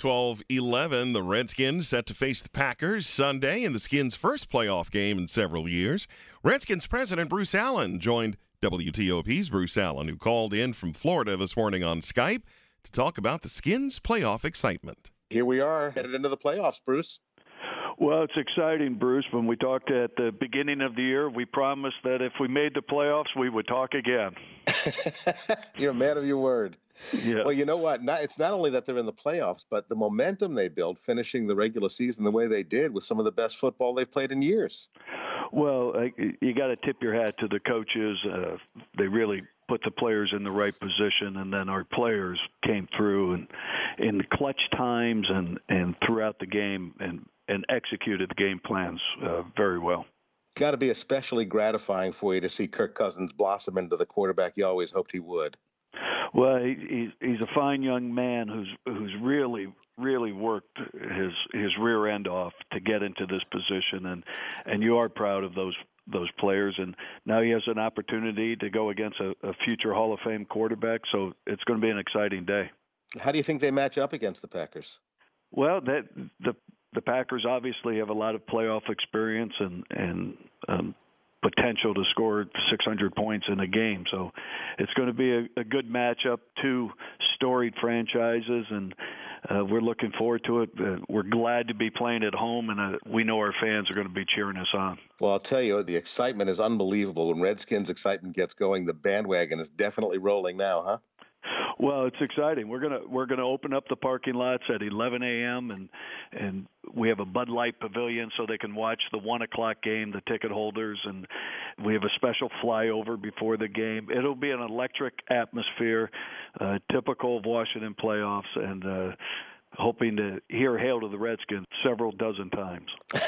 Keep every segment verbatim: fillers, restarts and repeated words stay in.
twelve eleven, the Redskins set to face the Packers Sunday in the Skins' first playoff game in several years. Redskins president Bruce Allen joined W T O P's Bruce Allen, who called in from Florida this morning on Skype to talk about the Skins' playoff excitement. Here we are, headed into the playoffs, Bruce. Well, it's exciting, Bruce. When we talked at the beginning of the year, we promised that if we made the playoffs, we would talk again. You're a man of your word. Yeah. Well, you know what? Not, it's not only that they're in the playoffs, but the momentum they built finishing the regular season the way they did with some of the best football they've played in years. Well, I, you got to tip your hat to the coaches. Uh, they really put the players in the right position, and then our players came through and in the clutch times and, and throughout the game and, and executed the game plans uh, very well. Got to be especially gratifying for you to see Kirk Cousins blossom into the quarterback you always hoped he would. Well, he, he's he's a fine young man who's who's really really worked his his rear end off to get into this position, and and you are proud of those those players. And now he has an opportunity to go against a, a future Hall of Fame quarterback, so it's going to be an exciting day. How do you think they match up against the Packers? Well, that the the Packers obviously have a lot of playoff experience and and um, potential to score six hundred points in a game. So it's going to be a, a good matchup, two storied franchises, and uh, we're looking forward to it. Uh, we're glad to be playing at home, and uh, we know our fans are going to be cheering us on. Well, I'll tell you, the excitement is unbelievable. When Redskins excitement gets going, the bandwagon is definitely rolling now, huh? Well, it's exciting. We're gonna we're gonna open up the parking lots at eleven a.m. and and we have a Bud Light pavilion so they can watch the one o'clock game, the ticket holders, and we have a special flyover before the game. It'll be an electric atmosphere, uh, typical of Washington playoffs, and uh, hoping to hear "Hail to the Redskins" several dozen times.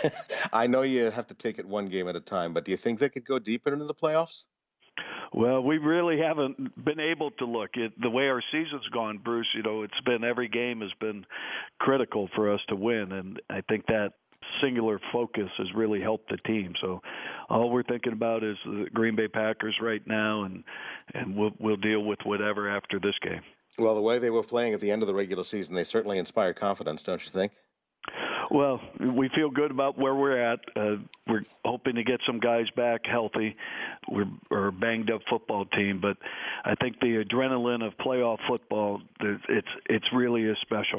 I know you have to take it one game at a time, but do you think they could go deeper into the playoffs? Well, we really haven't been able to look at the way our season's gone, Bruce. You know, it's been every game has been critical for us to win, and I think that singular focus has really helped the team. So all we're thinking about is the Green Bay Packers right now, and and we'll we'll deal with whatever after this game. Well, the way they were playing at the end of the regular season, they certainly inspired confidence, don't you think? Well, we feel good about where we're at. Uh, we're hoping to get some guys back healthy. We're, we're a banged-up football team, but I think the adrenaline of playoff football, it's it's really is special.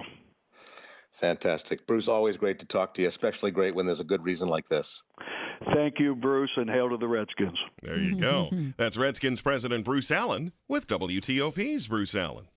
Fantastic. Bruce, always great to talk to you, especially great when there's a good reason like this. Thank you, Bruce, and hail to the Redskins. There you go. That's Redskins president Bruce Allen with W T O P's Bruce Allen.